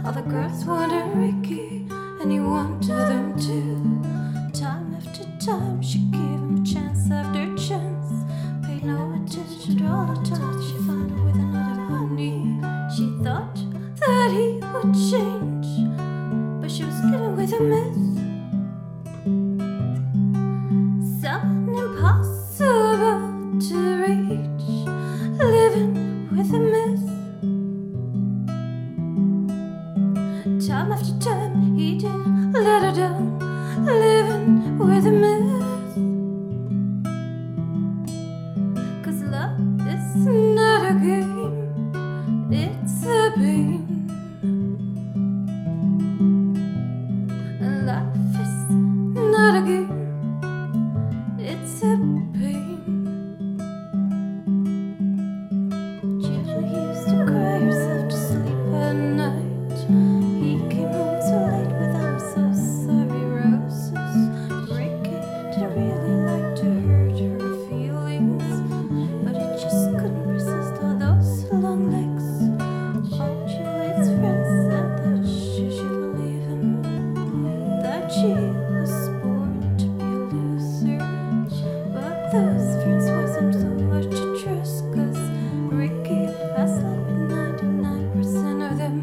All the girls wanted Ricky, and he wanted them too. Time after time, she gave him chance after chance. Paid no attention to all the time she found her with another honey. She thought that he would change, but she was living with a myth. Someone impossible to reach, living with a myth. Time after time, he didn't let her down, living with a myth. 'Cause love is not a game, it's a pain. And life is not a game, it's a pain. Children used to cry herself to sleep at night. He came home so late with "I'm so sorry" roses. Ricky didn't really like to hurt her feelings, but he just couldn't resist all those long legs. All Julie's friends said that she should leave him, that she was born to be a loser. But those friends wasn't so much to trust, 'cause Ricky has slept with 99% of them.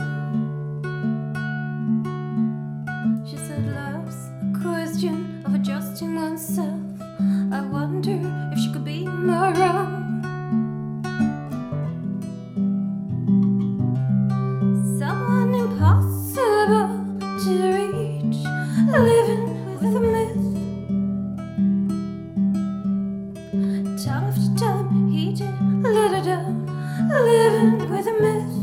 She said love's a question of adjusting oneself. I wonder if she could be more wrong. Someone impossible to reach, living with a myth. Time after time, he didn't let her down, living with a myth.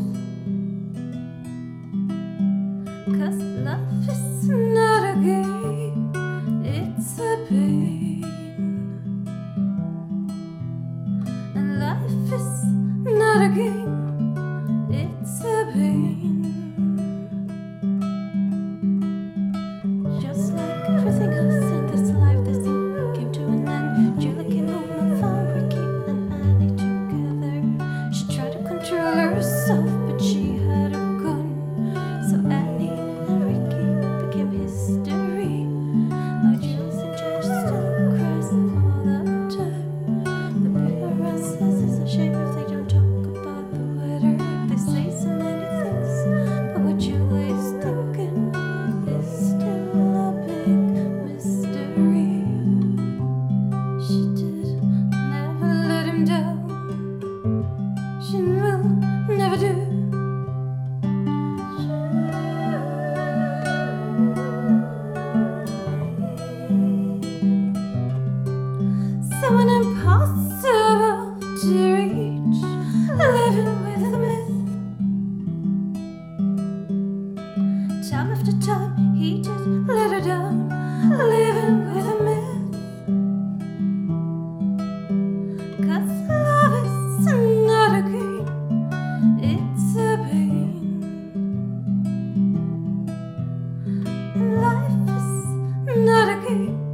'Cause love is not a game, it's a pain. And life is not a game, it's a pain. Just like everything else in this life, this thing came to an end. Julie came home and found Ricky and Annie together. She tried to control herself, but she had a gun. So Annie and Ricky became history. Now Julie's in jail, she still cries all the time. The paper run says it's a shame if they don't talk about the weather. They say so many things, but what Julie's thinking is still a big mystery. She did never let him down, she will never do. Someone impossible to reach, living with a myth. Time after time, he didn't let her down, living with a myth. 'Cause love is not a game, it's a pain. And life is not a game,